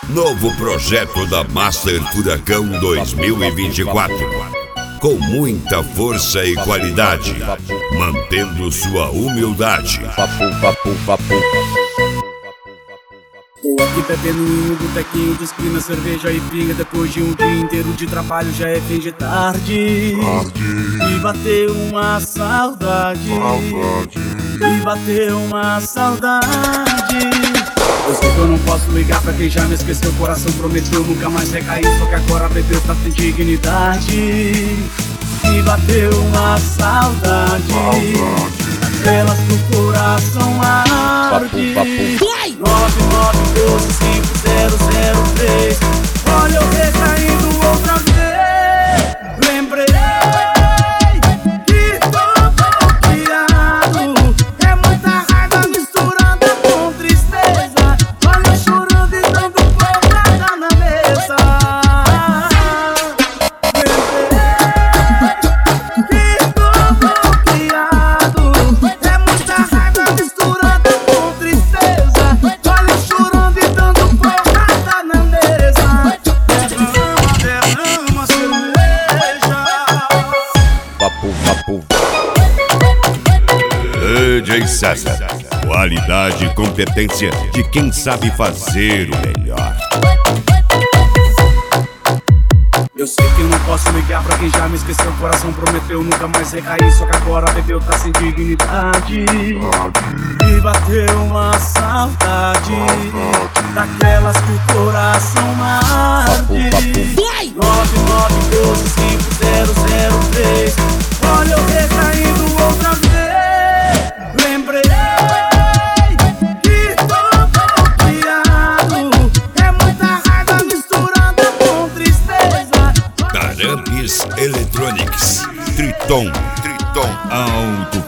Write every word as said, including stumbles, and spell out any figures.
Novo projeto da Master Furacão dois mil e vinte e quatro. Com muita força e qualidade, mantendo sua humildade. Tô aqui bebendo em um botequinho de esquina, cerveja e pinga. Depois de um dia inteiro de trabalho já é fim de tarde. E bateu uma saudade, e bateu uma saudade. Eu sei que eu não posso ligar pra quem já me esqueceu. O coração prometeu nunca mais recair, só que agora bebeu tá sem dignidade. E bateu uma saudade, aquelas que o coração arde. Nove nove doze cinco zero zero três. Olha eu recaindo outra vez. Lembrei que tô bloqueado. É muita raiva misturada com tristeza. Olha eu chorando e dando porrada na mesa. Lembrei que tô bloqueado. É muita raiva misturada com tristeza. Olha eu chorando e dando porrada na mesa. Derrama, derrama cerveja. Papo, papo. D J César, qualidade e competência de quem sabe fazer o melhor. Eu sei que eu não posso ligar pra quem já me esqueceu. O coração prometeu nunca mais recair, só que agora bebeu tá sem dignidade. E bateu uma saudade, daquelas que o coração arde. Nove nove doze cinco zero zero três. Olha eu recaindo outra vez. Lembrei que tô bloqueado. É muita raiva misturada com tristeza. Carambis Electronics, Triton, Triton Auto